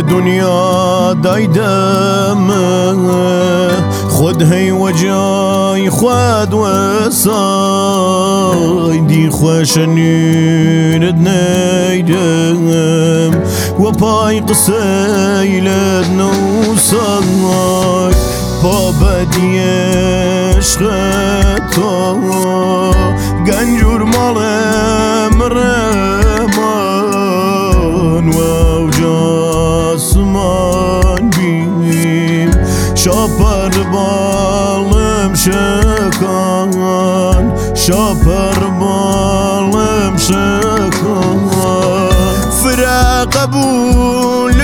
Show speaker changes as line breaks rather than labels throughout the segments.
دنیا دایدم خود هی وجای خود وسای دی خوشنید نیدم و پای قسیلت نوسای با بدی عشق تو گنجور مالم رمان و جاسمان بیم شاپر بالم شکان شاپر بالم شکان فرا قبول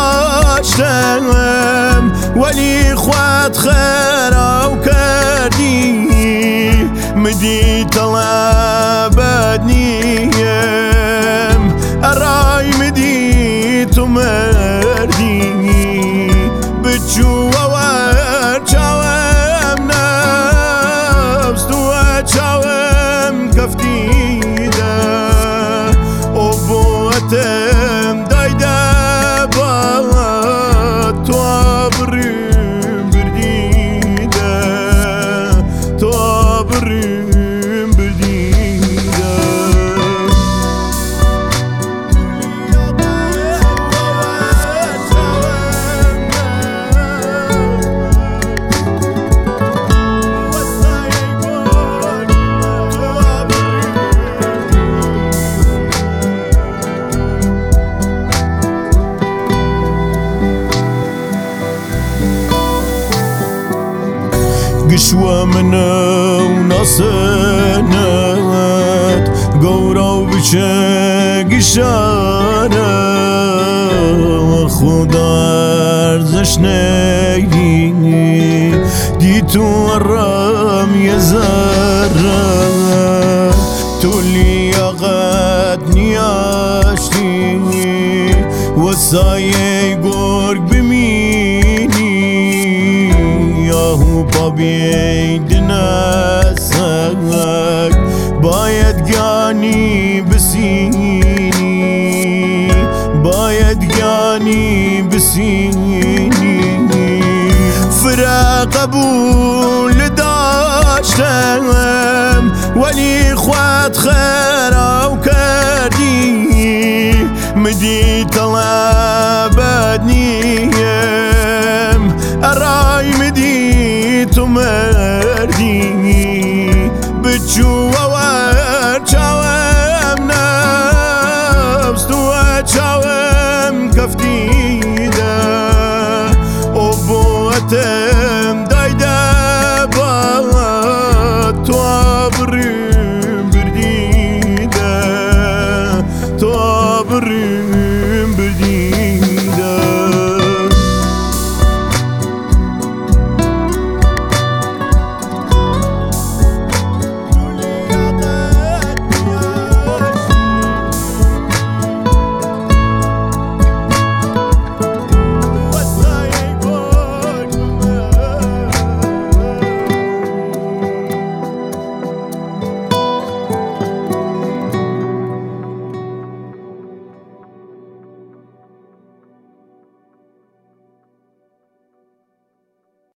داشتم ولی خود خیرو کردی مدی طلبت نیم ارای مدی تو مردی بچو و چاوم نفس تو چاوم کفتیده او بوتم دایده با تو بریم بردیده تو بریم بردیده قشوة منو نصنت قورو بچه قشانه خدا ارزش نیدی دی تو ارم یزره تو لیاقت نیاشتی و سایه گرگ بمینی یاهو پا بید نسک باید گانی بسینی باید گانی بسینی فرا قبول داشتم ولی خود خیرو کردی مدی طلبت نیم ارای مدی تو مردی بچو